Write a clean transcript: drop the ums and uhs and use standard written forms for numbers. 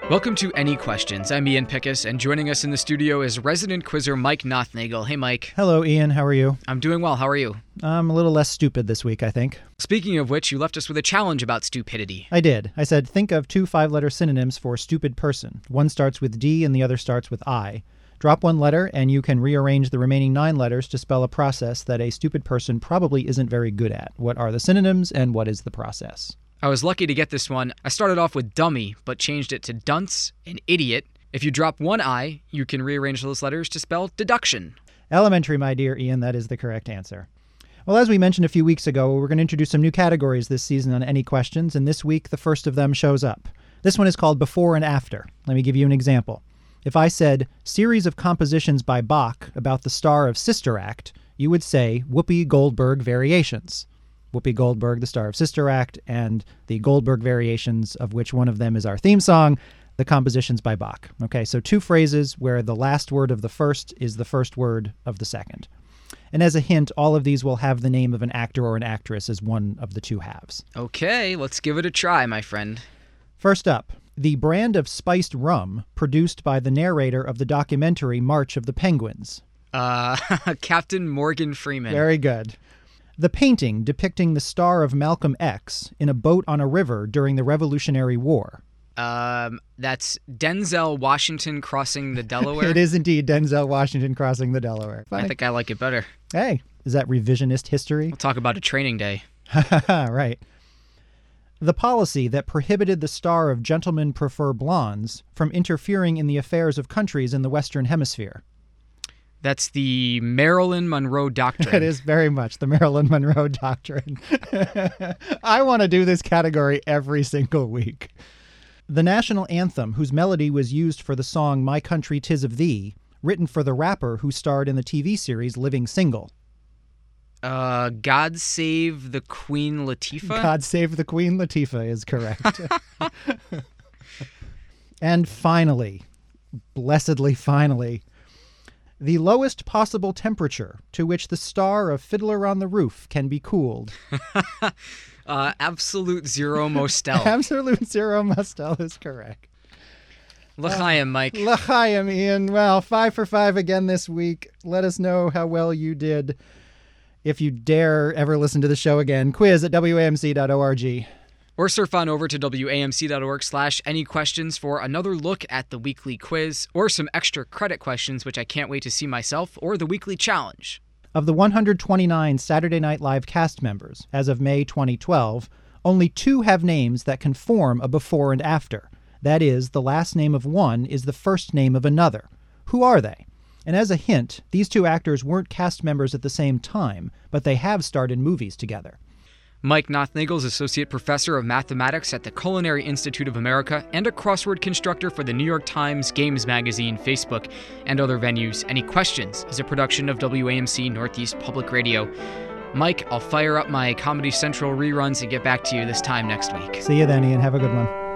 Welcome to Any Questions. I'm Ian Pickus, and joining us in the studio is resident quizzer Mike Nothnagel. Hey, Mike. Hello, Ian. How are you? I'm doing well. How are you? I'm a little less stupid this week, I think. Speaking of which, you left us with a challenge about stupidity. I did. I said, think of two five-letter synonyms for stupid person. One starts with D and the other starts with I. Drop one letter, and you can rearrange the remaining 9 letters to spell a process that a stupid person probably isn't very good at. What are the synonyms, and what is the process? I was lucky to get this one. I started off with dummy, but changed it to dunce and idiot. If you drop one I, you can rearrange those letters to spell deduction. Elementary, my dear Ian. That is the correct answer. Well, as we mentioned a few weeks ago, we're going to introduce some new categories this season on Any Questions, and this week the first of them shows up. This one is called Before and After. Let me give you an example. If I said, series of compositions by Bach about the star of Sister Act, you would say Whoopi Goldberg Variations. Whoopi Goldberg, the star of Sister Act, and the Goldberg Variations, of which one of them is our theme song, the compositions by Bach. Okay, so 2 phrases where the last word of the first is the first word of the second. And as a hint, all of these will have the name of an actor or an actress as one of the 2 halves. Okay, let's give it a try, my friend. First up, the brand of spiced rum produced by the narrator of the documentary March of the Penguins. Captain Morgan Freeman. Very good. The painting depicting the star of Malcolm X in a boat on a river during the Revolutionary War. That's Denzel Washington crossing the Delaware. It is indeed Denzel Washington crossing the Delaware. I think I like it better. Hey, is that revisionist history? We'll talk about a training day. Right. The policy that prohibited the star of Gentlemen Prefer Blondes from interfering in the affairs of countries in the Western Hemisphere. That's the Marilyn Monroe Doctrine. It is very much the Marilyn Monroe Doctrine. I want to do this category every single week. The national anthem, whose melody was used for the song My Country 'Tis of Thee, written for the rapper who starred in the TV series Living Single. God Save the Queen Latifah? God Save the Queen Latifah is correct. And finally, blessedly finally, the lowest possible temperature to which the star of Fiddler on the Roof can be cooled. Absolute Zero Mostel. Absolute Zero Mostel is correct. L'chaim, Mike. L'chaim, Ian. Well, 5 for 5 again this week. Let us know how well you did. If you dare ever listen to the show again, quiz at WAMC.org. Or surf on over to WAMC.org/anyquestions for another look at the weekly quiz, or some extra credit questions, which I can't wait to see myself, or the weekly challenge. Of the 129 Saturday Night Live cast members, as of May 2012, only 2 have names that can form a before and after. That is, the last name of one is the first name of another. Who are they? And as a hint, these 2 actors weren't cast members at the same time, but they have starred in movies together. Mike Nothnagel is Associate Professor of Mathematics at the Culinary Institute of America and a crossword constructor for the New York Times, Games Magazine, Facebook, and other venues. Any Questions is a production of WAMC Northeast Public Radio. Mike, I'll fire up my Comedy Central reruns and get back to you this time next week. See you then, Ian. Have a good one.